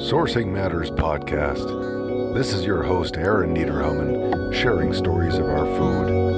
Sourcing Matters podcast. This is your host, Aaron Niederhomen, sharing stories of our food.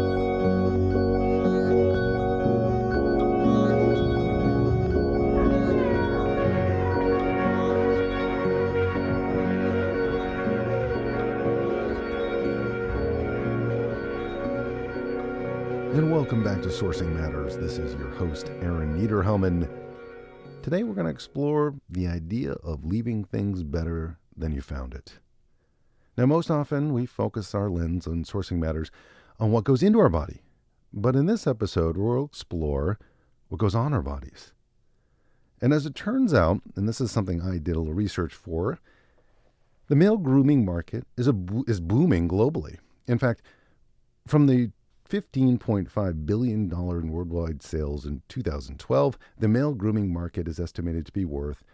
And welcome back to Sourcing Matters. This is your host, Aaron Niederhomen. Today we're going to explore the idea of leaving things better than you found it. Now, most often we focus our lens on Sourcing Matters on what goes into our body. But in this episode, we'll explore what goes on our bodies. And as it turns out, and this is something I did a little research for, the male grooming market is booming globally. In fact, from the $15.5 billion in worldwide sales in 2012, the male grooming market is estimated to be worth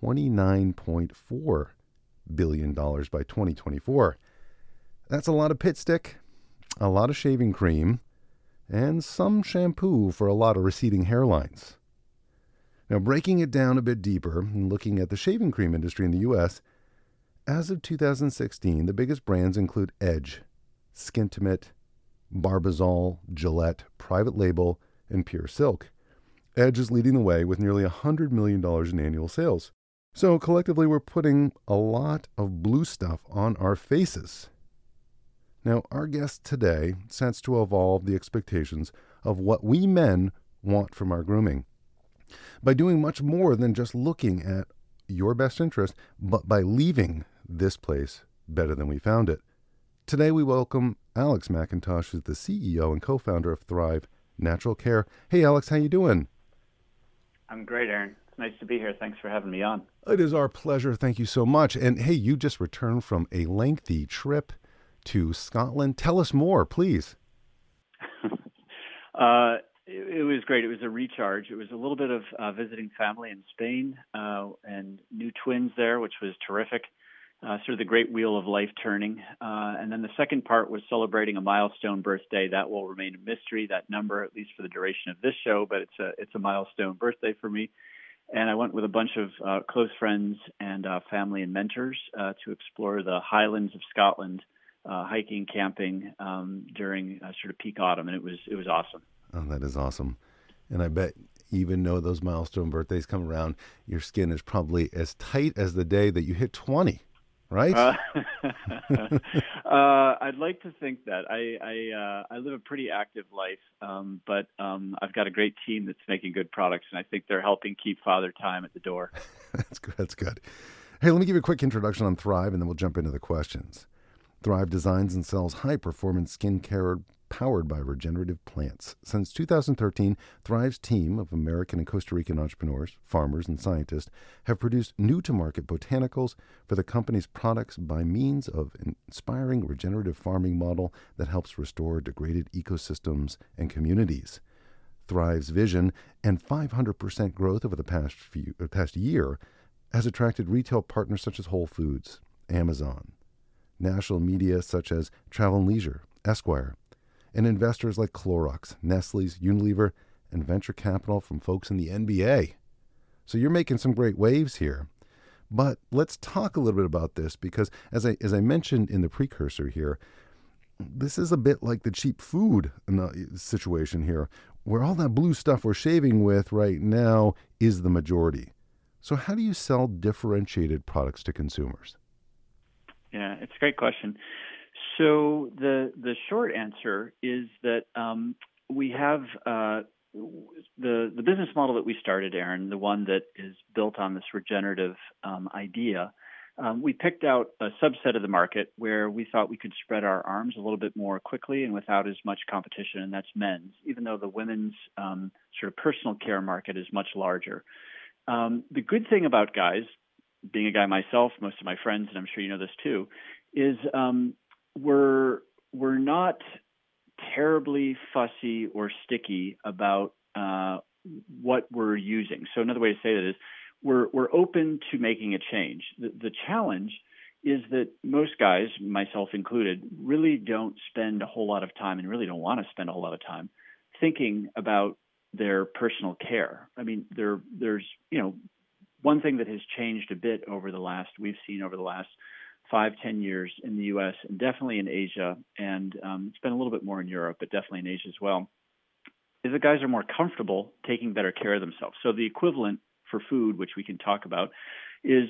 $29.4 billion by 2024. That's a lot of pit stick, a lot of shaving cream, and some shampoo for a lot of receding hairlines. Now, breaking it down a bit deeper and looking at the shaving cream industry in the U.S., as of 2016, the biggest brands include Edge, Skintimate, Barbazol, Gillette, Private Label, and Pure Silk. Edge is leading the way with nearly $100 million in annual sales. So collectively, we're putting a lot of blue stuff on our faces. Now, our guest today sets to evolve the expectations of what we men want from our grooming by doing much more than just looking at your best interest, but by leaving this place better than we found it. Today we welcome Alex McIntosh, who's the CEO and co-founder of Thrive Natural Care. Hey, Alex, how you doing? I'm great, Aaron. It's nice to be here. Thanks for having me on. It is our pleasure. Thank you so much. And hey, you just returned from a lengthy trip to Scotland. Tell us more, please. It was great. It was a recharge. It was a little bit of visiting family in Spain and new twins there, which was terrific. Sort of the great wheel of life turning. And then the second part was celebrating a milestone birthday. That will remain a mystery, that number, at least for the duration of this show, but it's a milestone birthday for me. And I went with a bunch of close friends and family and mentors to explore the Highlands of Scotland, hiking, camping during sort of peak autumn, and it was awesome. Oh, that is awesome. And I bet even though those milestone birthdays come around, your skin is probably as tight as the day that you hit 20. Right? I'd like to think that. I live a pretty active life, but I've got a great team that's making good products, and I think they're helping keep Father Time at the door. That's good. That's good. Hey, let me give you a quick introduction on Thrive, and then we'll jump into the questions. Thrive designs and sells high-performance skincare powered by regenerative plants. Since 2013, Thrive's team of American and Costa Rican entrepreneurs, farmers, and scientists have produced new-to-market botanicals for the company's products by means of an inspiring regenerative farming model that helps restore degraded ecosystems and communities. Thrive's vision and 500% growth over the past year has attracted retail partners such as Whole Foods, Amazon, national media such as Travel + Leisure, Esquire, and investors like Clorox, Nestle's, Unilever, and venture capital from folks in the NBA. So you're making some great waves here. But let's talk a little bit about this because, as I mentioned in the precursor here, this is a bit like the cheap food situation here, where all that blue stuff we're shaving with right now is the majority. So how do you sell differentiated products to consumers? Yeah, it's a great question. So the short answer is that we have the business model that we started, Aaron, the one that is built on this regenerative idea. We picked out a subset of the market where we thought we could spread our arms a little bit more quickly and without as much competition, and that's men's, even though the women's sort of personal care market is much larger. The good thing about guys, being a guy myself, most of my friends, and I'm sure you know this too, is we're not terribly fussy or sticky about what we're using. So another way to say that is we're open to making a change. The challenge is that most guys, myself included, really don't spend a whole lot of time and really don't want to spend a whole lot of time thinking about their personal care. I mean, there's one thing that has changed a bit we've seen over the last 5-10 years in the U.S. and definitely in Asia, and it's been a little bit more in Europe, but definitely in Asia as well, is that guys are more comfortable taking better care of themselves. So the equivalent for food, which we can talk about, is,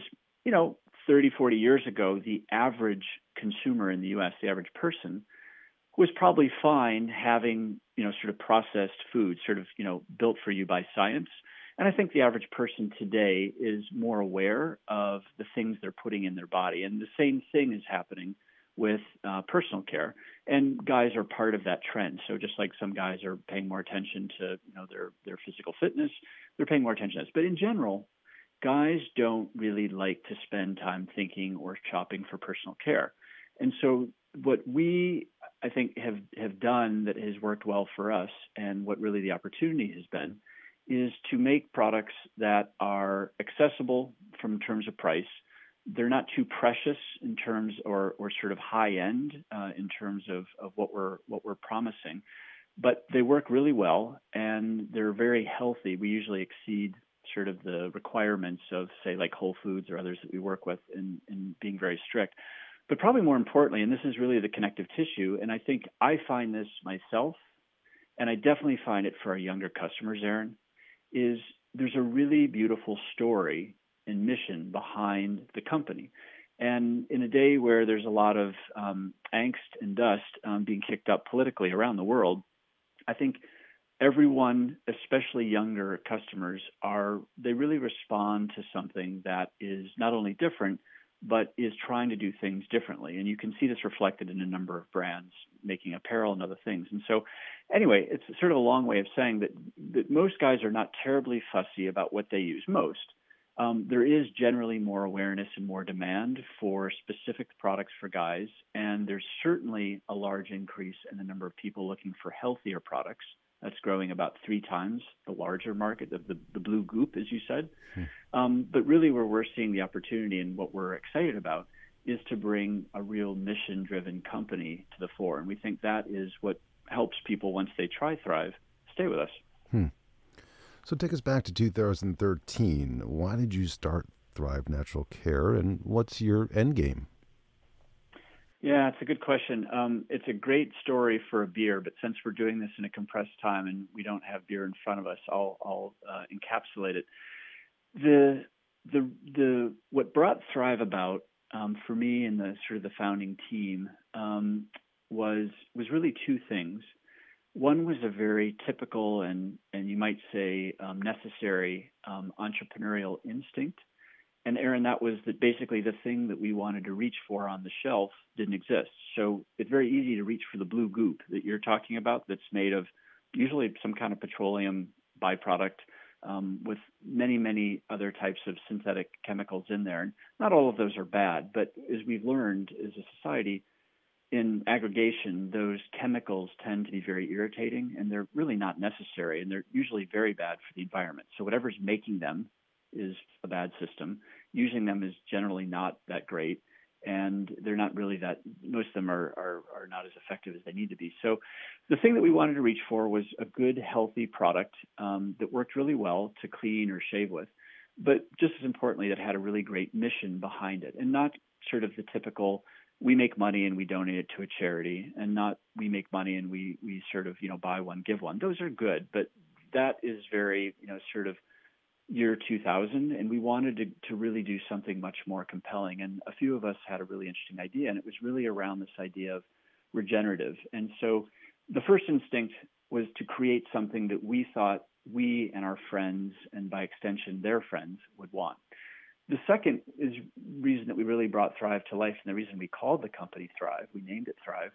30, 40 years ago, the average consumer in the U.S., the average person, was probably fine having, sort of processed food, sort of, built for you by science. And I think the average person today is more aware of the things they're putting in their body. And the same thing is happening with personal care. And guys are part of that trend. So just like some guys are paying more attention to, their physical fitness, they're paying more attention to this. But in general, guys don't really like to spend time thinking or shopping for personal care. And so what we, I think, have done that has worked well for us, and what really the opportunity has been, is to make products that are accessible from terms of price. They're not too precious in terms or sort of high end in terms of what we're promising, but they work really well and they're very healthy. We usually exceed sort of the requirements of, say, like Whole Foods or others that we work with in being very strict. But probably more importantly, and this is really the connective tissue, and I think I find this myself, and I definitely find it for our younger customers, Aaron, is there's a really beautiful story and mission behind the company. And in a day where there's a lot of angst and dust being kicked up politically around the world, I think everyone, especially younger customers, they really respond to something that is not only different, but is trying to do things differently. And you can see this reflected in a number of brands making apparel and other things. And so anyway, it's sort of a long way of saying that most guys are not terribly fussy about what they use. Most. There is generally more awareness and more demand for specific products for guys. And there's certainly a large increase in the number of people looking for healthier products. That's growing about 3 times the larger market of the blue goop, as you said. But really where we're seeing the opportunity and what we're excited about is to bring a real mission-driven company to the fore. And we think that is what helps people, once they try Thrive, stay with us. So take us back to 2013. Why did you start Thrive Natural Care, and what's your end game? Yeah, it's a good question. It's a great story for a beer, but since we're doing this in a compressed time and we don't have beer in front of us, I'll encapsulate it. What brought Thrive about for me and the sort of the founding team was really 2 things. One was a very typical and you might say necessary entrepreneurial instinct. And Aaron, that was basically the thing that we wanted to reach for on the shelf didn't exist. So it's very easy to reach for the blue goop that you're talking about that's made of usually some kind of petroleum byproduct with many, many other types of synthetic chemicals in there. And not all of those are bad, but as we've learned as a society, in aggregation, those chemicals tend to be very irritating and they're really not necessary and they're usually very bad for the environment. So whatever's making them is a bad system. Using them is generally not that great, and they're not really most of them are not as effective as they need to be. So the thing that we wanted to reach for was a good, healthy product that worked really well to clean or shave with, but just as importantly, that had a really great mission behind it, and not sort of the typical, we make money and we donate it to a charity, and not we make money and we sort of, buy one, give one. Those are good, but that is very, sort of year 2000, and we wanted to really do something much more compelling. And a few of us had a really interesting idea, and it was really around this idea of regenerative. And so the first instinct was to create something that we thought we and our friends, and by extension their friends, would want. The second reason that we really brought Thrive to life, and the reason we called the company Thrive, we named it Thrive,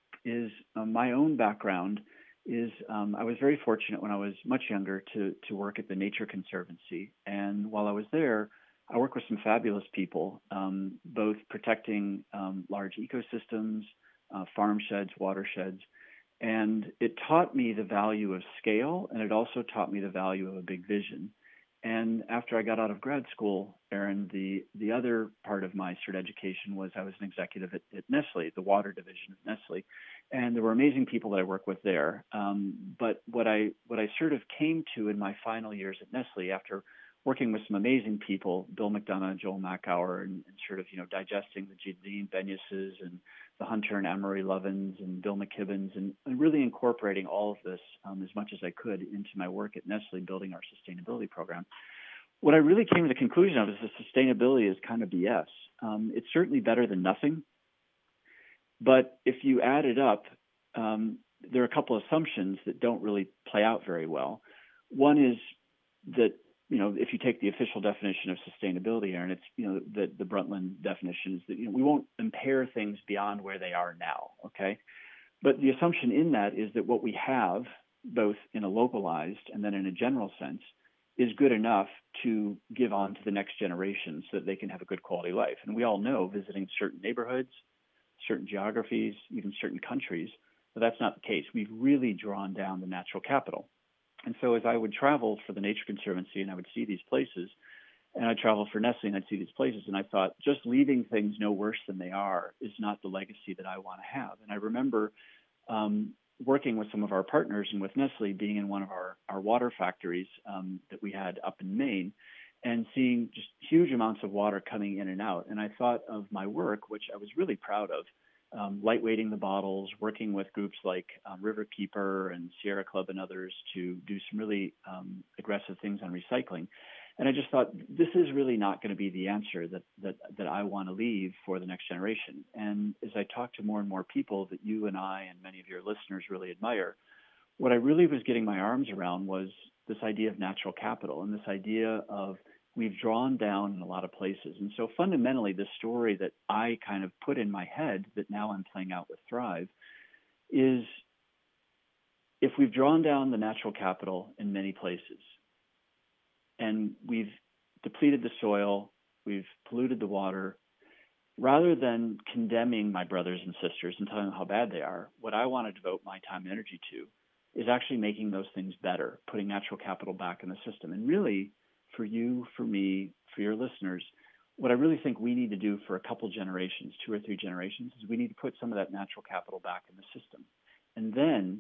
is my own background is I was very fortunate when I was much younger to work at the Nature Conservancy. And while I was there, I worked with some fabulous people, both protecting large ecosystems, farm sheds, watersheds. And it taught me the value of scale, and it also taught me the value of a big vision. And after I got out of grad school, Aaron, the other part of my cert education was I was an executive at Nestle, the water division of Nestle. And there were amazing people that I worked with there. But what I sort of came to in my final years at Nestle, after working with some amazing people, Bill McDonough, Joel Mackauer, and sort of, digesting the Jadine Benyuses and the Hunter and Amory Lovins and Bill McKibbins, and really incorporating all of this as much as I could into my work at Nestle, building our sustainability program. What I really came to the conclusion of is that sustainability is kind of BS. It's certainly better than nothing, but if you add it up, there are a couple of assumptions that don't really play out very well. One is that, if you take the official definition of sustainability, Aaron, it's, the Brundtland definition is that, we won't impair things beyond where they are now, okay? But the assumption in that is that what we have, both in a localized and then in a general sense, is good enough to give on to the next generation so that they can have a good quality life. And we all know, visiting certain neighborhoods, certain geographies, even certain countries, that's not the case. We've really drawn down the natural capital. And so as I would travel for the Nature Conservancy and I would see these places, and I'd travel for Nestle and I'd see these places, and I thought, just leaving things no worse than they are is not the legacy that I want to have. And I remember working with some of our partners and with Nestle, being in one of our water factories that we had up in Maine, and seeing just huge amounts of water coming in and out. And I thought of my work, which I was really proud of, lightweighting the bottles, working with groups like Riverkeeper and Sierra Club and others to do some really aggressive things on recycling. And I just thought, this is really not going to be the answer that I want to leave for the next generation. And as I talk to more and more people that you and I and many of your listeners really admire, what I really was getting my arms around was this idea of natural capital and this idea of we've drawn down in a lot of places. And so fundamentally, the story that I kind of put in my head that now I'm playing out with Thrive is, if we've drawn down the natural capital in many places and we've depleted the soil, we've polluted the water, rather than condemning my brothers and sisters and telling them how bad they are, what I want to devote my time and energy to is actually making those things better, putting natural capital back in the system. And really, for you, for me, for your listeners, what I really think we need to do for a couple generations, 2 or 3 generations, is we need to put some of that natural capital back in the system. And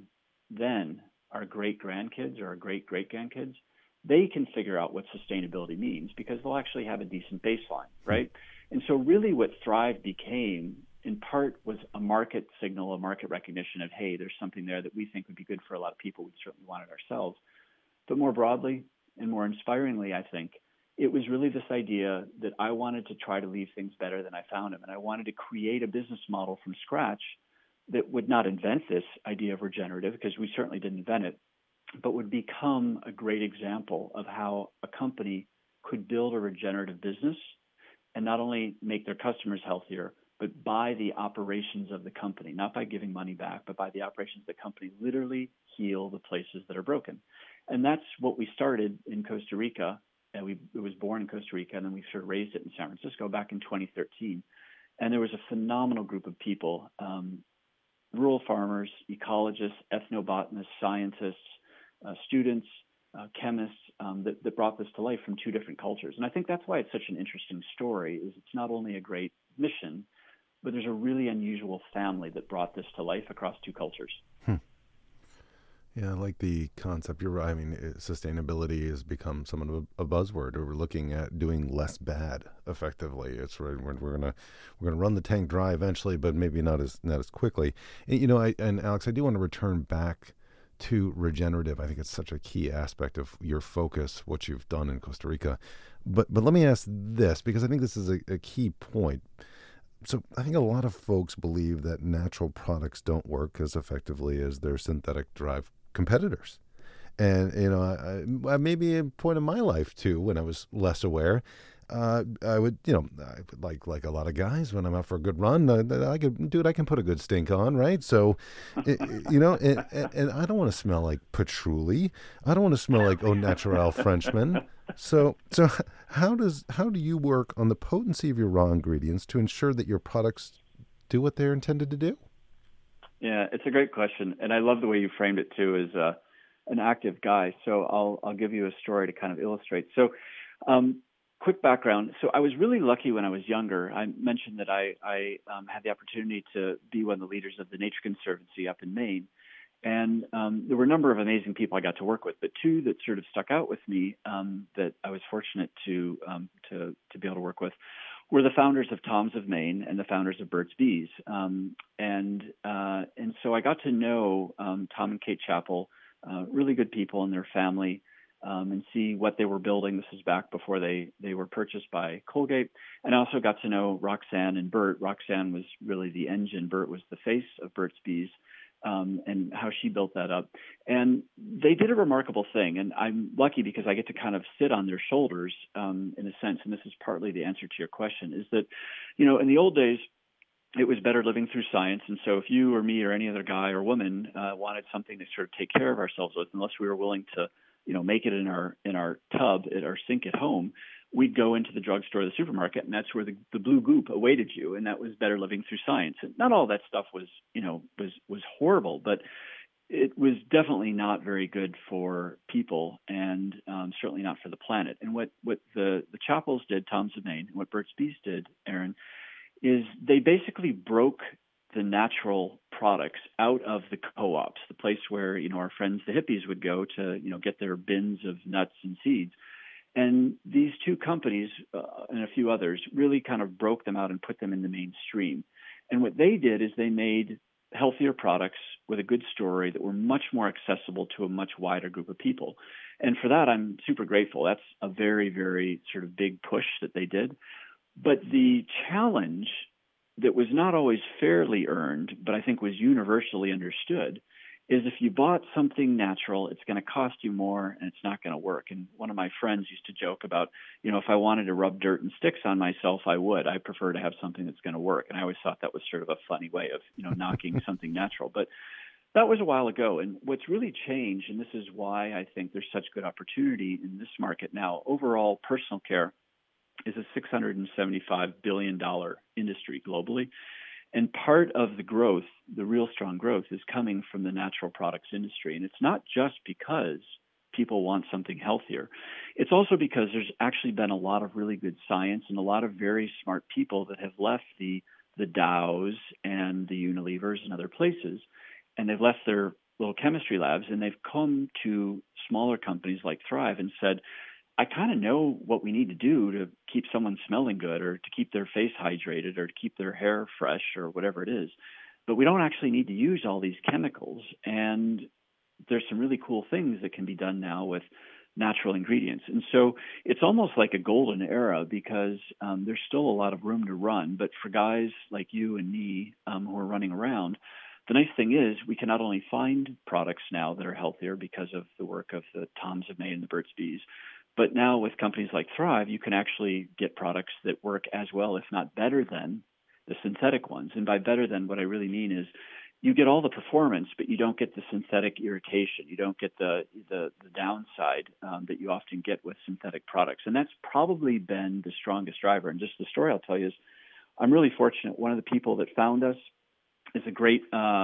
then our great-grandkids or our great-great-grandkids, they can figure out what sustainability means because they'll actually have a decent baseline, right? And so really what Thrive became, in part, was a market signal, a market recognition of, hey, there's something there that we think would be good for a lot of people. We certainly want it ourselves. But more broadly and more inspiringly, I think, it was really this idea that I wanted to try to leave things better than I found them. And I wanted to create a business model from scratch that would not invent this idea of regenerative, because we certainly didn't invent it, but would become a great example of how a company could build a regenerative business and not only make their customers healthier, but by the operations of the company, not by giving money back, but by the operations of the company, literally heal the places that are broken. And that's what we started in Costa Rica. And it was born in Costa Rica, and then we sort of raised it in San Francisco back in 2013. And there was a phenomenal group of people, rural farmers, ecologists, ethnobotanists, scientists, students, chemists, that brought this to life from 2 different cultures. And I think that's why it's such an interesting story, is it's not only a great mission, but there's a really unusual family that brought this to life across 2 cultures. Yeah, I like the concept. You're right. I mean, sustainability has become somewhat of a buzzword. We're looking at doing less bad effectively. It's we're gonna run the tank dry eventually, but maybe not as quickly. And, and Alex, I do want to return back to regenerative. I think it's such a key aspect of your focus, what you've done in Costa Rica. But let me ask this, because I think this is a key point. So I think a lot of folks believe that natural products don't work as effectively as their synthetic derived competitors. And, I maybe a point in my life too, when I was less aware, I would, like a lot of guys, when I'm out for a good run, I can put a good stink on, right? So, and I don't want to smell like patchouli. I don't want to smell like au naturel Frenchman. So how do you work on the potency of your raw ingredients to ensure that your products do what they're intended to do? Yeah, it's a great question, and I love the way you framed it too, as an active guy. So I'll give you a story to kind of illustrate. So, quick background. So I was really lucky when I was younger. I mentioned that I had the opportunity to be one of the leaders of the Nature Conservancy up in Maine. And there were a number of amazing people I got to work with, but two that sort of stuck out with me that I was fortunate to be able to work with were the founders of Tom's of Maine and the founders of Burt's Bees. And so I got to know Tom and Kate Chappell, really good people and their family, and see what they were building. This is back before they were purchased by Colgate. And I also got to know Roxanne and Burt. Roxanne was really the engine. Burt was the face of Burt's Bees. And how she built that up. And they did a remarkable thing. And I'm lucky because I get to kind of sit on their shoulders in a sense. And this is partly the answer to your question, is that, in the old days, it was better living through science. And so if you or me or any other guy or woman wanted something to sort of take care of ourselves with, unless we were willing to, make it in our tub at our sink at home, we'd go into the drugstore or the supermarket, and that's where the blue goop awaited you, and that was better living through science. And not all that stuff was horrible, but it was definitely not very good for people, and certainly not for the planet. And what the Chappells did, Tom's of Maine, and what Burt's Bees did, Aaron, is they basically broke the natural products out of the co-ops, the place where our friends the hippies would go to get their bins of nuts and seeds. And these two companies and a few others really kind of broke them out and put them in the mainstream. And what they did is they made healthier products with a good story that were much more accessible to a much wider group of people. And for that, I'm super grateful. That's a very, very sort of big push that they did. But the challenge that was not always fairly earned, but I think was universally understood, is if you bought something natural, it's going to cost you more and it's not going to work. And one of my friends used to joke about, if I wanted to rub dirt and sticks on myself, I would. I prefer to have something that's going to work. And I always thought that was sort of a funny way of, knocking something natural. But that was a while ago. And what's really changed, and this is why I think there's such good opportunity in this market now, overall personal care is a $675 billion industry globally. And part of the growth, the real strong growth, is coming from the natural products industry. And it's not just because people want something healthier. It's also because there's actually been a lot of really good science and a lot of very smart people that have left the Dows and the Unilevers and other places, and they've left their little chemistry labs, and they've come to smaller companies like Thrive and said, I kind of know what we need to do to keep someone smelling good or to keep their face hydrated or to keep their hair fresh or whatever it is. But we don't actually need to use all these chemicals. And there's some really cool things that can be done now with natural ingredients. And so it's almost like a golden era because there's still a lot of room to run. But for guys like you and me who are running around, the nice thing is we can not only find products now that are healthier because of the work of the Toms of Maine and the Burt's Bees, but now with companies like Thrive, you can actually get products that work as well, if not better than the synthetic ones. And by better than, what I really mean is you get all the performance, but you don't get the synthetic irritation. You don't get the downside that you often get with synthetic products. And that's probably been the strongest driver. And just the story I'll tell you is I'm really fortunate. One of the people that found us is a great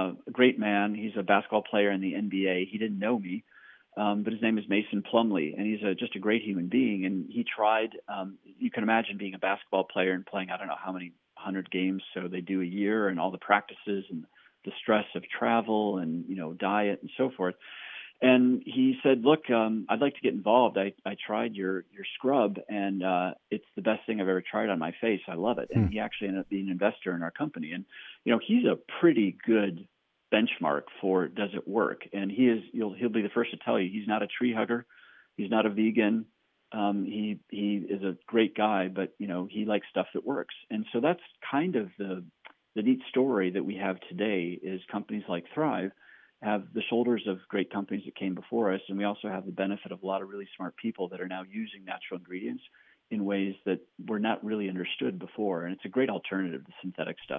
man. He's a basketball player in the NBA. He didn't know me. But his name is Mason Plumley, and he's just a great human being. And he tried, you can imagine being a basketball player and playing, I don't know how many 100 games, so they do a year, and all the practices and the stress of travel and, diet and so forth. And he said, look, I'd like to get involved. I tried your scrub, and it's the best thing I've ever tried on my face. I love it. And he actually ended up being an investor in our company. And, he's a pretty good benchmark for does it work, and he'll be the first to tell you he's not a tree hugger, he's not a vegan, he is a great guy, but he likes stuff that works. And so that's kind of the neat story that we have today is companies like Thrive have the shoulders of great companies that came before us, and we also have the benefit of a lot of really smart people that are now using natural ingredients in ways that were not really understood before, and it's a great alternative to synthetic stuff.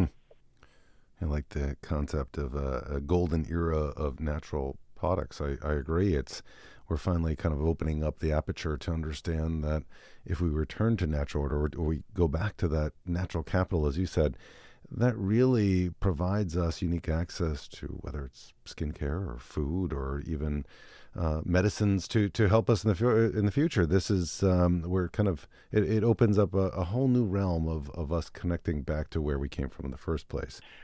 I like the concept of a golden era of natural products. I agree. We're finally kind of opening up the aperture to understand that if we return to natural order or we go back to that natural capital, as you said, that really provides us unique access to whether it's skincare or food or even medicines to help us in the future. This is we're kind of it opens up a whole new realm of us connecting back to where we came from in the first place.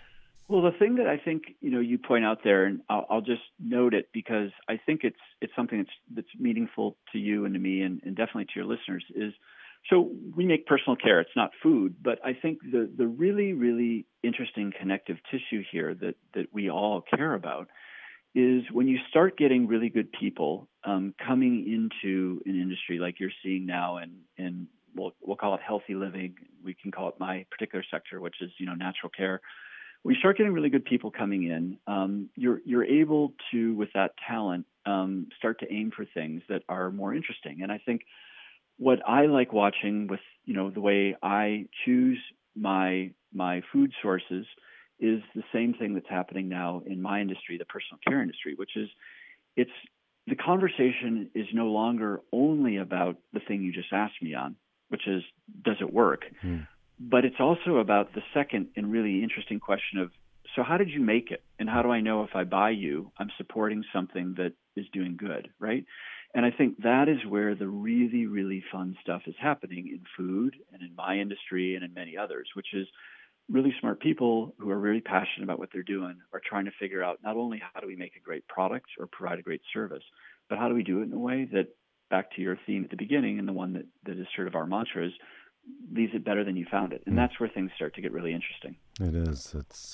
Well, the thing that I think you point out there, and I'll just note it because I think it's something that's meaningful to you and to me, and definitely to your listeners. Is so we make personal care. It's not food, but I think the really really interesting connective tissue here that we all care about is when you start getting really good people coming into an industry like you're seeing now, and we'll call it healthy living. We can call it my particular sector, which is natural care. When you start getting really good people coming in, you're able to, with that talent, start to aim for things that are more interesting. And I think what I like watching with the way I choose my food sources is the same thing that's happening now in my industry, the personal care industry, which is it's the conversation is no longer only about the thing you just asked me on, which is does it work? But it's also about the second and really interesting question of, so how did you make it? And how do I know if I buy you, I'm supporting something that is doing good, right? And I think that is where the really, really fun stuff is happening in food and in my industry and in many others, which is really smart people who are really passionate about what they're doing are trying to figure out not only how do we make a great product or provide a great service, but how do we do it in a way that, back to your theme at the beginning and the one that is sort of our mantra, is leaves it better than you found it. And that's where things start to get really interesting. It is.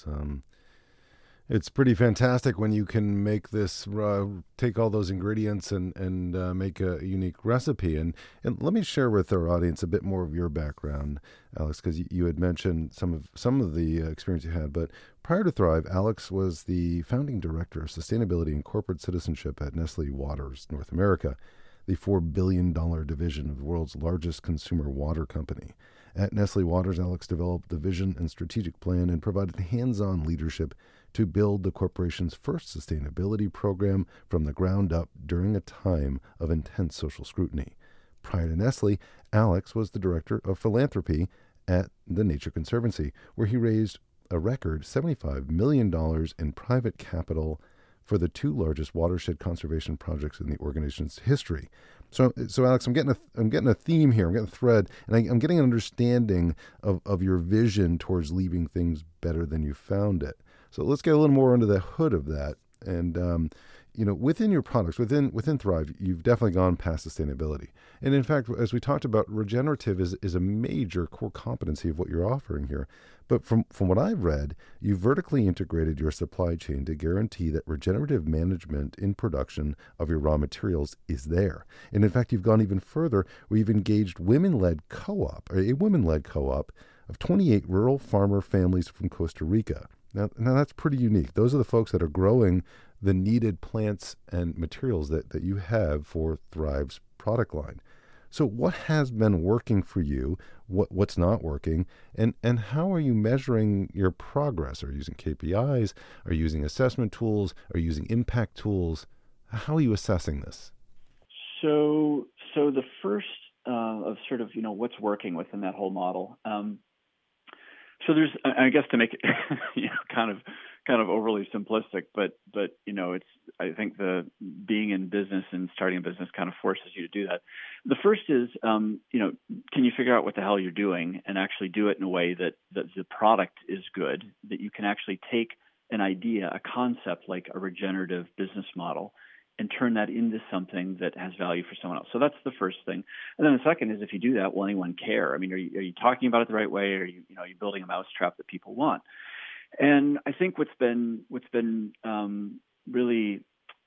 It's pretty fantastic when you can make this, take all those ingredients and make a unique recipe. And let me share with our audience a bit more of your background, Alex, because you had mentioned some of the experience you had. But prior to Thrive, Alex was the founding director of sustainability and corporate citizenship at Nestle Waters North America, the $4 billion division of the world's largest consumer water company. At Nestle Waters, Alex developed the vision and strategic plan and provided hands-on leadership to build the corporation's first sustainability program from the ground up during a time of intense social scrutiny. Prior to Nestle, Alex was the director of philanthropy at the Nature Conservancy, where he raised a record $75 million in private capital for the two largest watershed conservation projects in the organization's history. So Alex, I'm getting a theme here. I'm getting a thread, and I'm getting an understanding of your vision towards leaving things better than you found it. So let's get a little more under the hood of that. And within your products, within Thrive, you've definitely gone past sustainability. And in fact, as we talked about, regenerative is a major core competency of what you're offering here. But from what I've read, you've vertically integrated your supply chain to guarantee that regenerative management in production of your raw materials is there. And in fact, you've gone even further, where you've engaged a women-led co-op of 28 rural farmer families from Costa Rica. Now that's pretty unique. Those are the folks that are growing the needed plants and materials that you have for Thrive's product line. So what has been working for you? What's not working? And how are you measuring your progress? Are you using KPIs? Are you using assessment tools? Are you using impact tools? How are you assessing this? So the first of sort of what's working within that whole model. So there's, I guess, to make it kind of overly simplistic, but it's, I think the being in business and starting a business kind of forces you to do that. The first is can you figure out what the hell you're doing and actually do it in a way that the product is good, that you can actually take an idea, a concept like a regenerative business model, and turn that into something that has value for someone else. So that's the first thing. And then the second is, if you do that, will anyone care? I mean, are you talking about it the right way? Or are you building a mousetrap that people want? And I think what's been really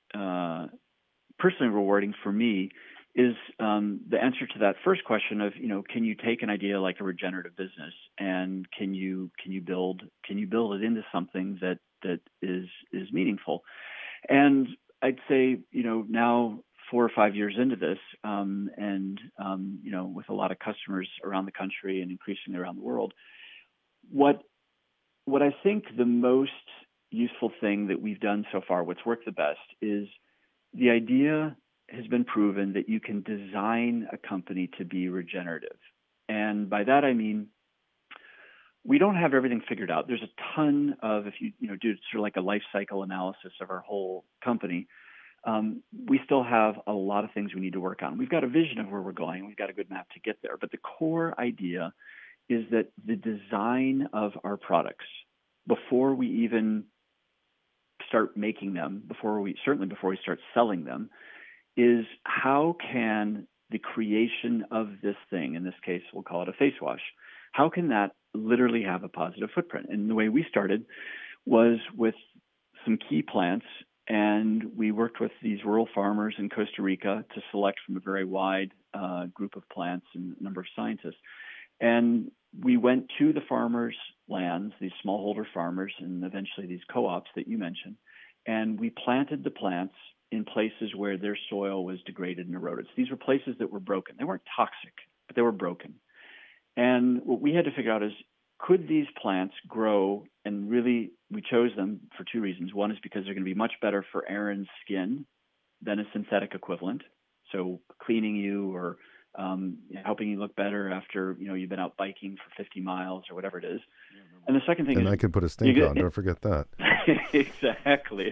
personally rewarding for me is the answer to that first question of can you take an idea like a regenerative business and can you build it into something that is meaningful? And I'd say now 4 or 5 years into this, and with a lot of customers around the country and increasingly around the world, what I think the most useful thing that we've done so far, what's worked the best, is the idea has been proven that you can design a company to be regenerative. And by that I mean, we don't have everything figured out. There's a ton of, if you do sort of like a life cycle analysis of our whole company, we still have a lot of things we need to work on. We've got a vision of where we're going. We've got a good map to get there. But the core idea is that the design of our products, before we even start making them, before we start selling them, is how can the creation of this thing, in this case, we'll call it a face wash, how can that literally have a positive footprint? And the way we started was with some key plants, and we worked with these rural farmers in Costa Rica to select from a very wide group of plants and a number of scientists. And we went to the farmers' lands, these smallholder farmers, and eventually these co-ops that you mentioned, and we planted the plants in places where their soil was degraded and eroded. So these were places that were broken. They weren't toxic, but they were broken. And what we had to figure out is, could these plants grow? And really, we chose them for two reasons. One is because they're going to be much better for Aaron's skin than a synthetic equivalent. So cleaning you or helping you look better after you've been out biking for 50 miles or whatever it is. And the second thing and is, I could put a stink on. Don't forget that. Exactly.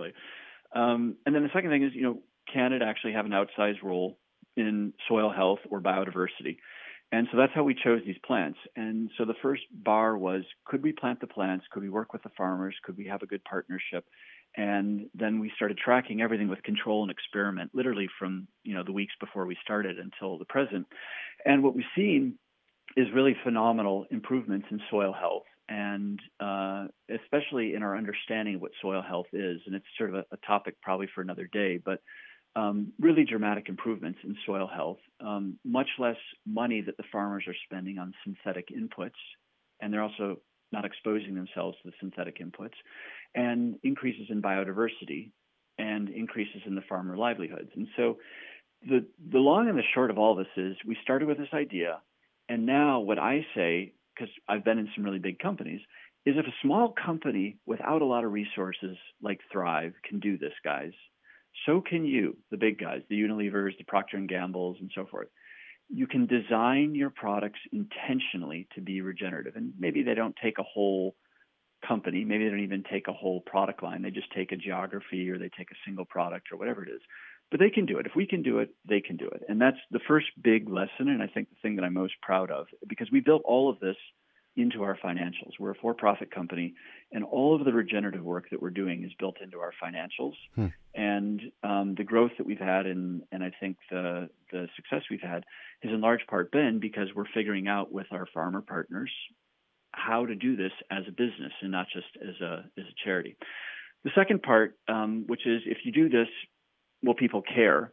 And then the second thing is, can it actually have an outsized role in soil health or biodiversity? And so that's how we chose these plants. And so the first bar was, could we plant the plants? Could we work with the farmers? Could we have a good partnership? And then we started tracking everything with control and experiment, literally from the weeks before we started until the present. And what we've seen is really phenomenal improvements in soil health, and especially in our understanding of what soil health is. And it's sort of a topic probably for another day, but really dramatic improvements in soil health, much less money that the farmers are spending on synthetic inputs, and they're also not exposing themselves to the synthetic inputs, and increases in biodiversity and increases in the farmer livelihoods. And so the long and the short of all this is, we started with this idea, and now what I say, because I've been in some really big companies, is if a small company without a lot of resources like Thrive can do this, guys, so can you, the big guys, the Unilevers, the Procter & Gambles, and so forth. You can design your products intentionally to be regenerative. And maybe they don't take a whole company. Maybe they don't even take a whole product line. They just take a geography, or they take a single product, or whatever it is. But they can do it. If we can do it, they can do it. And that's the first big lesson, and I think the thing that I'm most proud of, because we built all of this into our financials. We're a for-profit company, and all of the regenerative work that we're doing is built into our financials. And the growth that we've had, and I think the success we've had, has in large part been because we're figuring out with our farmer partners how to do this as a business and not just as a charity. The second part, which is, if you do this, will people care?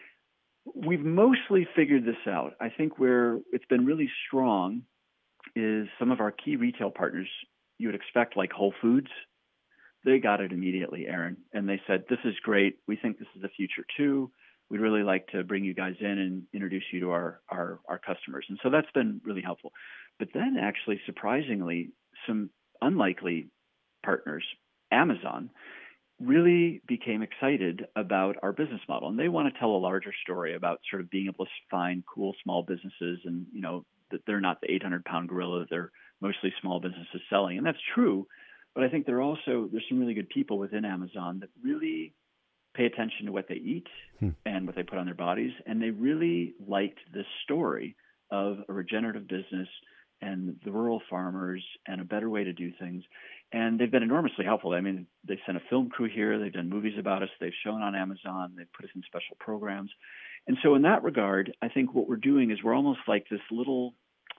We've mostly figured this out. I think where it's been really strong is some of our key retail partners you would expect, like Whole Foods. They got it immediately, Aaron, and they said, this is great. We think this is the future too. We'd really like to bring you guys in and introduce you to our customers. And so that's been really helpful. But then actually, surprisingly, some unlikely partners, Amazon, really became excited about our business model. And they want to tell a larger story about sort of being able to find cool small businesses, and, that they're not the 800-pound gorilla, that they're mostly small businesses selling. And that's true. But I think there's some really good people within Amazon that really pay attention to what they eat and what they put on their bodies. And they really liked this story of a regenerative business and the rural farmers and a better way to do things. And they've been enormously helpful. I mean, they sent a film crew here. They've done movies about us. They've shown on Amazon. They've put us in special programs. And so in that regard, I think what we're doing is we're almost like this little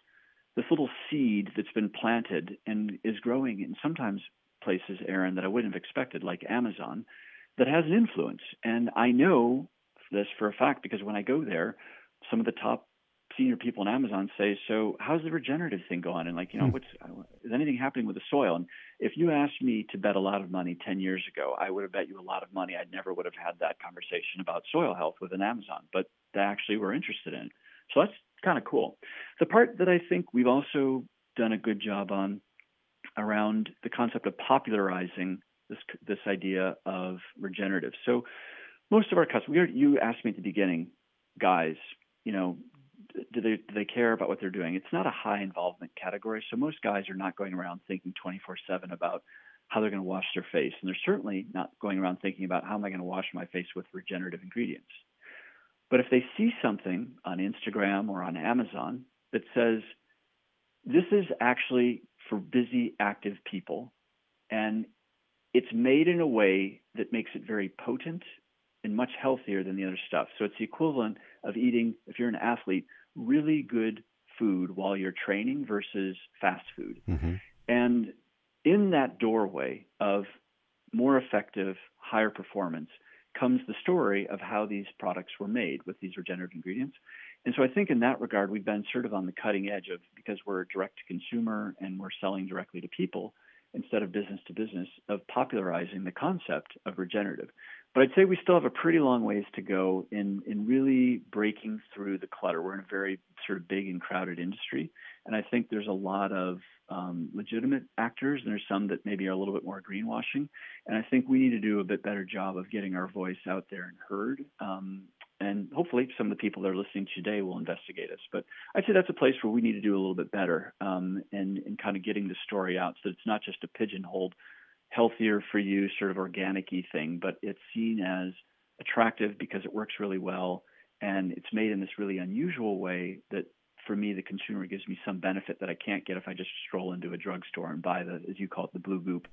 seed that's been planted and is growing in sometimes places, Aaron, that I wouldn't have expected, like Amazon, that has an influence. And I know this for a fact because when I go there, some of the top senior people in Amazon say, so how's the regenerative thing going? And is anything happening with the soil? And if you asked me to bet a lot of money 10 years ago, I would have bet you a lot of money. I never would have had that conversation about soil health with an Amazon, but they actually were interested in it. So that's kind of cool. The part that I think we've also done a good job on around the concept of popularizing this idea of regenerative. So most of our customers, you asked me at the beginning, guys, do they care about what they're doing? It's not a high involvement category. So most guys are not going around thinking 24/7 about how they're going to wash their face. And they're certainly not going around thinking about how am I going to wash my face with regenerative ingredients. But if they see something on Instagram or on Amazon that says, this is actually for busy, active people, And it's made in a way that makes it very potent and much healthier than the other stuff. So it's the equivalent of eating, if you're an athlete, really good food while you're training versus fast food. Mm-hmm. And in that doorway of more effective, higher performance comes the story of how these products were made with these regenerative ingredients. And so I think in that regard, we've been sort of on the cutting edge of, because we're direct to consumer and we're selling directly to people instead of business to business, of popularizing the concept of regenerative. But I'd say we still have a pretty long ways to go in really breaking through the clutter. We're in a very sort of big and crowded industry. And I think there's a lot of legitimate actors, and there's some that maybe are a little bit more greenwashing. And I think we need to do a bit better job of getting our voice out there and heard. And hopefully some of the people that are listening today will investigate us. But I'd say that's a place where we need to do a little bit better in kind of getting the story out so that it's not just a pigeonholed, healthier for you sort of organic-y thing, but it's seen as attractive because it works really well. And it's made in this really unusual way that, for me, the consumer gives me some benefit that I can't get if I just stroll into a drugstore and buy the, as you call it, the blue goop.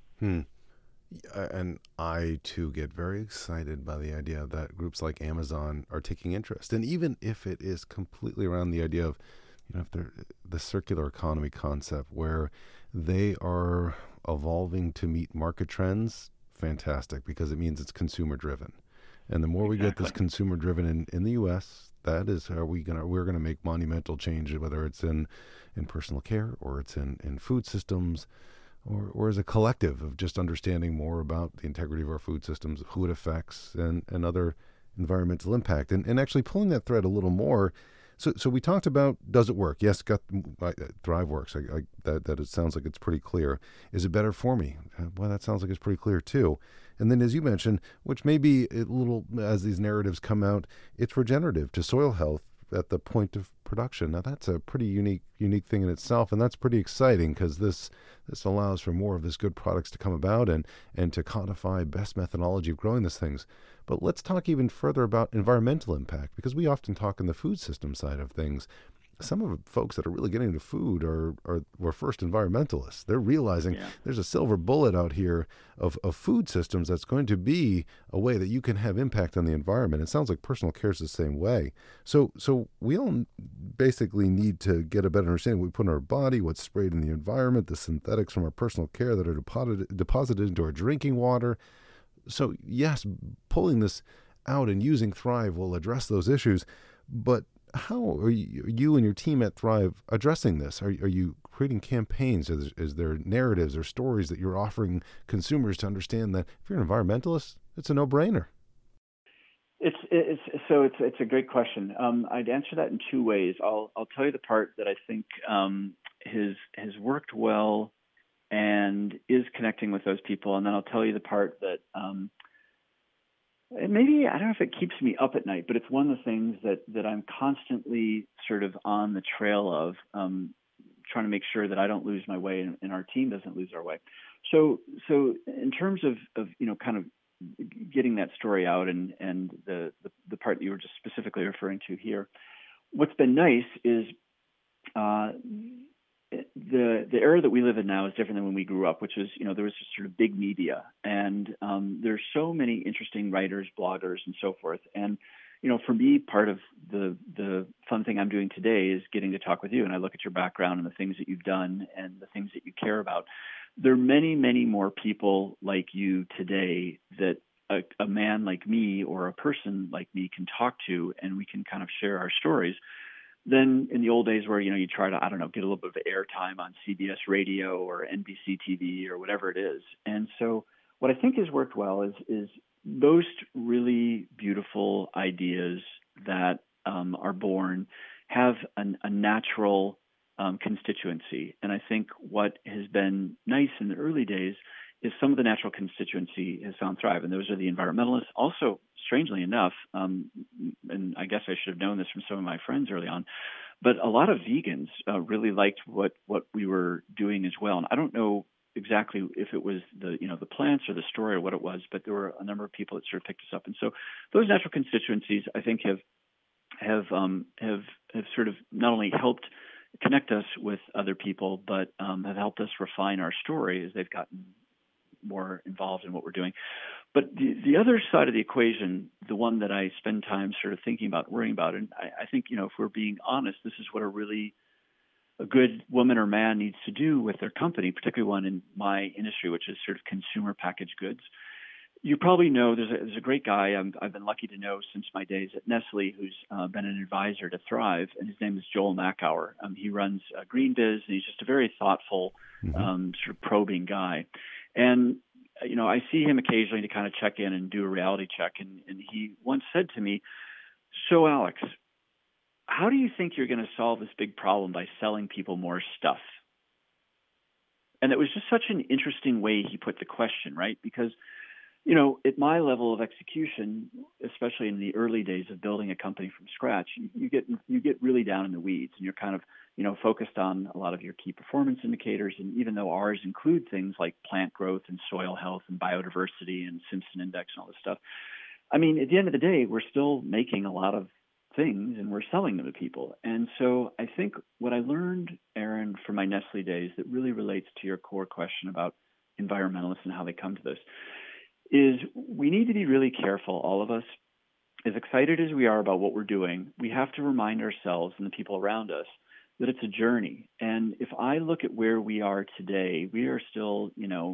And I, too, get very excited by the idea that groups like Amazon are taking interest. And even if it is completely around the idea of, if they're the circular economy concept where they are evolving to meet market trends, fantastic, because it means it's consumer driven. And the more we get this consumer driven in the U.S., that is how we're going to make monumental change, whether it's in personal care or it's in food systems, or as a collective of just understanding more about the integrity of our food systems, who it affects, and other environmental impact. And actually pulling that thread a little more, so we talked about, does it work? Yes, Thrive works. That it sounds like it's pretty clear. Is it better for me? Well, that sounds like it's pretty clear too. And then, as you mentioned, which may be a little, as these narratives come out, it's regenerative to soil health at the point of production. Now, that's a pretty unique thing in itself, and that's pretty exciting because this allows for more of this good products to come about and to codify best methodology of growing these things. But let's talk even further about environmental impact, because we often talk in the food system side of things. Some of the folks that are really getting into food were first environmentalists. They're realizing there's a silver bullet out here of food systems that's going to be a way that you can have impact on the environment. It sounds like personal care is the same way. So we all basically need to get a better understanding of what we put in our body, what's sprayed in the environment, the synthetics from our personal care that are deposited into our drinking water. So yes, pulling this out and using Thrive will address those issues, but how are you and your team at Thrive addressing this? Are you creating campaigns? Is there narratives or stories that you're offering consumers to understand that if you're an environmentalist, it's a no-brainer? It's a great question. I'd answer that in two ways. I'll tell you the part that I think has worked well and is connecting with those people, and then I'll tell you the part that maybe, I don't know if it keeps me up at night, but it's one of the things that I'm constantly sort of on the trail of, trying to make sure that I don't lose my way and our team doesn't lose our way. So in terms of kind of getting that story out and the part that you were just specifically referring to here, what's been nice is the era that we live in now is different than when we grew up, which is, there was just sort of big media, and there's so many interesting writers, bloggers, and so forth. And, for me, part of the fun thing I'm doing today is getting to talk with you, and I look at your background and the things that you've done and the things that you care about. There are many, many more people like you today that a man like me or a person like me can talk to, and we can kind of share our stories, than in the old days where, you try to, get a little bit of airtime on CBS radio or NBC TV or whatever it is. And so what I think has worked well is most really beautiful ideas that are born have a natural constituency. And I think what has been nice in the early days is some of the natural constituency has found Thrive, and those are the environmentalists. Also, strangely enough, and I guess I should have known this from some of my friends early on, but a lot of vegans really liked what we were doing as well. And I don't know exactly if it was the plants or the story or what it was, but there were a number of people that sort of picked us up. And so those natural constituencies, I think, have sort of not only helped connect us with other people, but have helped us refine our story as they've gotten more involved in what we're doing. But the other side of the equation, the one that I spend time sort of thinking about, worrying about, and I think, if we're being honest, this is what a good woman or man needs to do with their company, particularly one in my industry, which is sort of consumer packaged goods. You probably know there's a great guy I've been lucky to know since my days at Nestle, who's been an advisor to Thrive, and his name is Joel Makower. He runs GreenBiz, and he's just a very thoughtful, sort of probing guy. And I see him occasionally to kind of check in and do a reality check, and he once said to me, "So Alex, how do you think you're going to solve this big problem by selling people more stuff?" And it was just such an interesting way he put the question, right? Because at my level of execution, especially in the early days of building a company from scratch, you get really down in the weeds, and you're kind of focused on a lot of your key performance indicators. And even though ours include things like plant growth and soil health and biodiversity and Simpson Index and all this stuff, I mean, at the end of the day, we're still making a lot of things and we're selling them to people. And so I think what I learned, Aaron, from my Nestle days that really relates to your core question about environmentalists and how they come to this is we need to be really careful, all of us. As excited as we are about what we're doing, we have to remind ourselves and the people around us that it's a journey. And if I look at where we are today, we are still,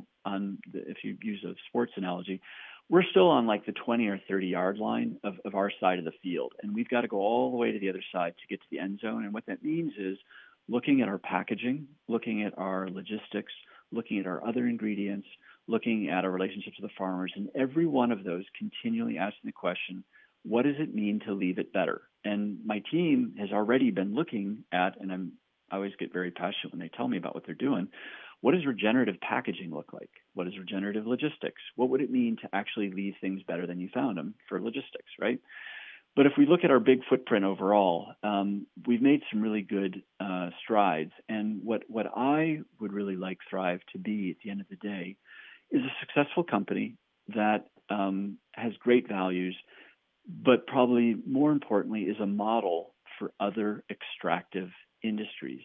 if you use a sports analogy, we're still on like the 20 or 30 yard line of our side of the field. And we've got to go all the way to the other side to get to the end zone. And what that means is looking at our packaging, looking at our logistics, looking at our other ingredients, looking at our relationships with the farmers, and every one of those continually asking the question, what does it mean to leave it better? And my team has already been looking at, and I always get very passionate when they tell me about what they're doing, what does regenerative packaging look like? What is regenerative logistics? What would it mean to actually leave things better than you found them for logistics, right? But if we look at our big footprint overall, we've made some really good strides. And what I would really like Thrive to be at the end of the day is a successful company that has great values, but probably more importantly is a model for other extractive industries.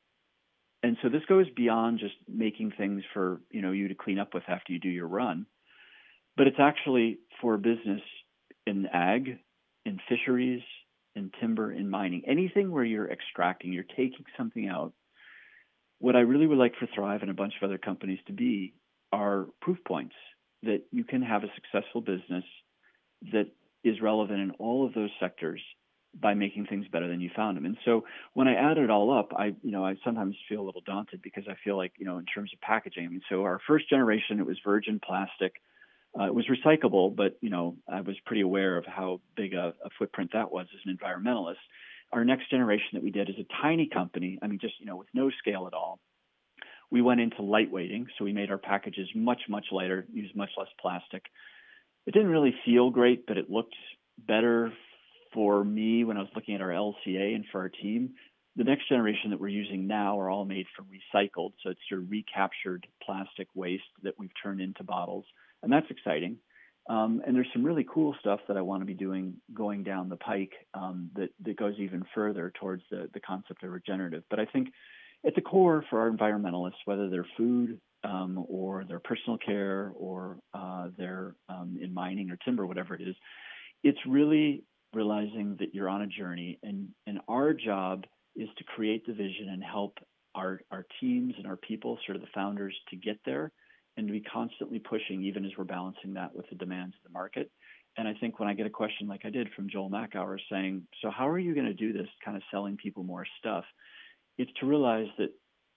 And so this goes beyond just making things for you to clean up with after you do your run, but it's actually for a business in ag, in fisheries, in timber, in mining, anything where you're extracting, you're taking something out. What I really would like for Thrive and a bunch of other companies to be are proof points that you can have a successful business that is relevant in all of those sectors by making things better than you found them. And so when I add it all up, I sometimes feel a little daunted because I feel like, in terms of packaging, I mean, so our first generation, it was virgin plastic. It was recyclable, but, I was pretty aware of how big a footprint that was as an environmentalist. Our next generation that we did is a tiny company. I mean, just, with no scale at all. We went into lightweighting, so we made our packages much, much lighter, used much less plastic. It didn't really feel great, but it looked better for me when I was looking at our LCA and for our team. The next generation that we're using now are all made from recycled, so it's sort of recaptured plastic waste that we've turned into bottles, and that's exciting. And there's some really cool stuff that I want to be doing going down the pike that goes even further towards the concept of regenerative. But I think at the core for our environmentalists, whether they're food or they're personal care or they're in mining or timber, whatever it is, it's really realizing that you're on a journey, and our job is to create the vision and help our teams and our people, sort of the founders, to get there and to be constantly pushing, even as we're balancing that with the demands of the market. And I think when I get a question like I did from Joel Makower saying, so how are you going to do this, kind of selling people more stuff? It's to realize that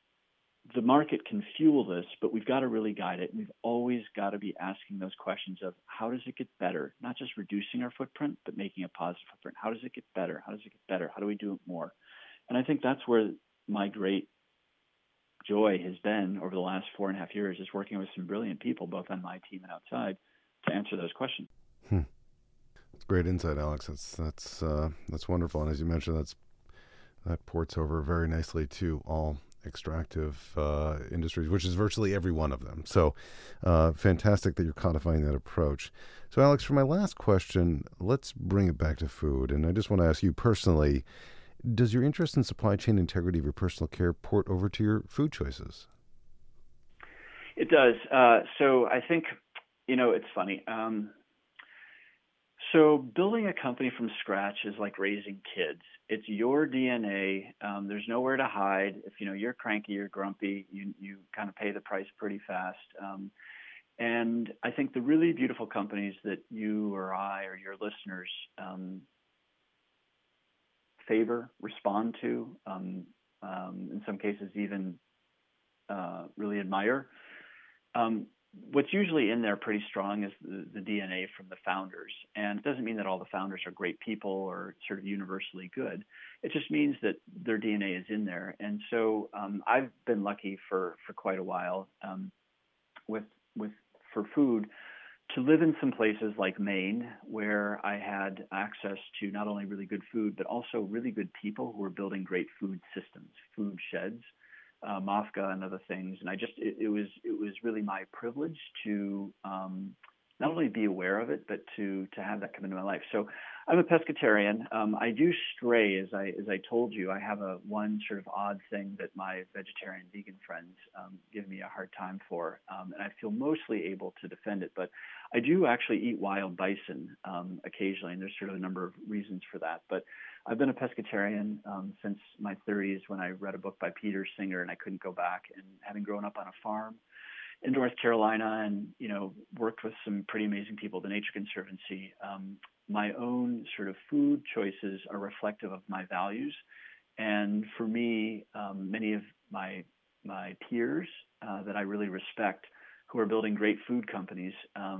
the market can fuel this, but we've got to really guide it. And we've always got to be asking those questions of how does it get better? Not just reducing our footprint, but making a positive footprint. How does it get better? How does it get better? How do we do it more? And I think that's where my great joy has been over the last 4.5 years, is working with some brilliant people, both on my team and outside, to answer those questions. That's great insight, Alex. That's wonderful. And as you mentioned, that ports over very nicely to all extractive industries, which is virtually every one of them. So fantastic that you're codifying that approach. So Alex, for my last question, let's bring it back to food. And I just want to ask you personally, does your interest in supply chain integrity of your personal care port over to your food choices? It does. So I think, it's funny. So building a company from scratch is like raising kids. It's your DNA. There's nowhere to hide. If you're cranky, you're grumpy, you kind of pay the price pretty fast. And I think the really beautiful companies that you or I or your listeners favor, respond to, in some cases even really admire. What's usually in there pretty strong is the DNA from the founders. And it doesn't mean that all the founders are great people or sort of universally good. It just means that their DNA is in there. And so I've been lucky for quite a while for food to live in some places like Maine, where I had access to not only really good food, but also really good people who were building great food systems, food sheds, Mafka and other things. And it was really my privilege to not only be aware of it, but to have that come into my life. So I'm a pescatarian. I do stray, as I told you. I have one sort of odd thing that my vegetarian vegan friends give me a hard time for, and I feel mostly able to defend it. But I do actually eat wild bison occasionally, and there's sort of a number of reasons for that. But I've been a pescatarian since my 30s, when I read a book by Peter Singer and I couldn't go back. And having grown up on a farm in North Carolina and worked with some pretty amazing people at the Nature Conservancy, my own sort of food choices are reflective of my values. And for me, many of my peers that I really respect, who are building great food companies,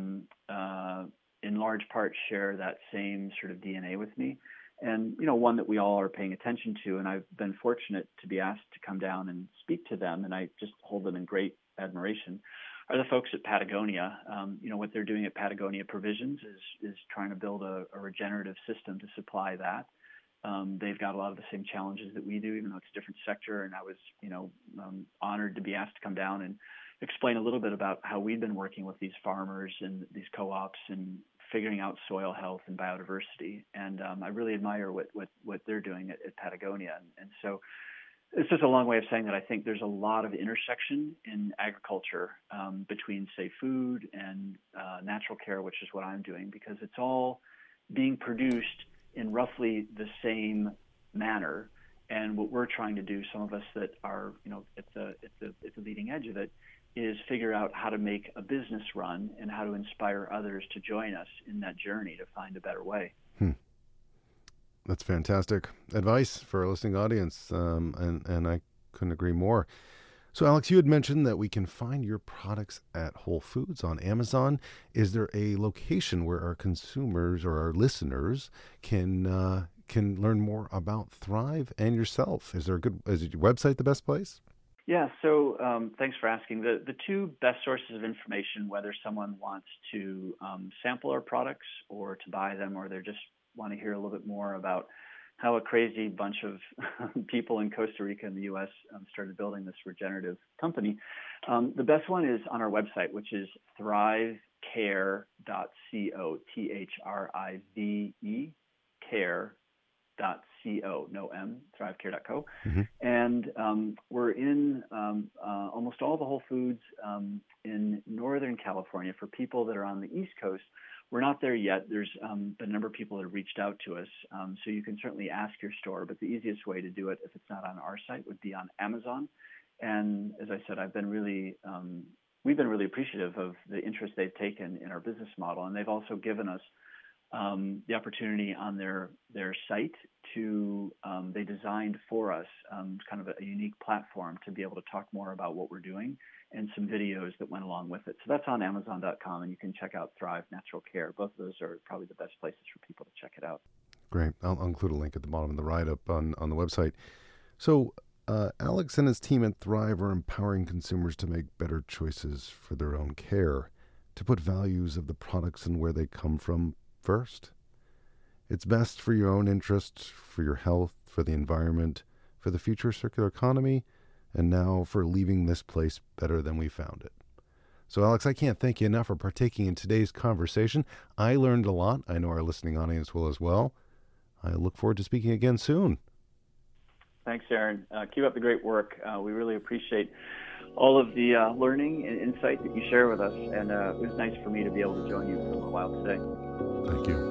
in large part share that same sort of DNA with me. And, one that we all are paying attention to. And I've been fortunate to be asked to come down and speak to them, and I just hold them in great admiration, are the folks at Patagonia. What they're doing at Patagonia Provisions is trying to build a regenerative system to supply that. They've got a lot of the same challenges that we do, even though it's a different sector. And I was, honored to be asked to come down and explain a little bit about how we've been working with these farmers and these co-ops and figuring out soil health and biodiversity. And I really admire what they're doing at Patagonia. And so it's just a long way of saying that I think there's a lot of intersection in agriculture between, say, food and natural care, which is what I'm doing, because it's all being produced in roughly the same manner. And what we're trying to do, some of us that are, at the leading edge of it, is figure out how to make a business run and how to inspire others to join us in that journey to find a better way. That's fantastic advice for our listening audience, and I couldn't agree more. So, Alex, you had mentioned that we can find your products at Whole Foods on Amazon. Is there a location where our consumers or our listeners can learn more about Thrive and yourself? Is your website the best place? Yeah, so thanks for asking. The two best sources of information, whether someone wants to sample our products or to buy them, or they just want to hear a little bit more about how a crazy bunch of people in Costa Rica and the U.S. Started building this regenerative company. The best one is on our website, which is thrivecare.co, THRIVE, care.co, no M, thrivecare.co. Mm-hmm. And we're in almost all the Whole Foods in Northern California. For people that are on the East Coast, we're not there yet. There's been a number of people that have reached out to us. So you can certainly ask your store, but the easiest way to do it, if it's not on our site, would be on Amazon. And as I said, we've been really appreciative of the interest they've taken in our business model. And they've also given us the opportunity on their site to, they designed for us kind of a unique platform to be able to talk more about what we're doing, and some videos that went along with it. So that's on Amazon.com, and you can check out Thrive Natural Care. Both of those are probably the best places for people to check it out. Great. I'll include a link at the bottom of the write-up on the website. So Alex and his team at Thrive are empowering consumers to make better choices for their own care, to put values of the products and where they come from first. It's best for your own interest, for your health, for the environment, for the future circular economy, and now for leaving this place better than we found it. So, Alex, I can't thank you enough for partaking in today's conversation. I learned a lot. I know our listening audience will as well. I look forward to speaking again soon. Thanks, Aaron. Keep up the great work. We really appreciate all of the learning and insight that you share with us, and it was nice for me to be able to join you for a little while today. Thank you.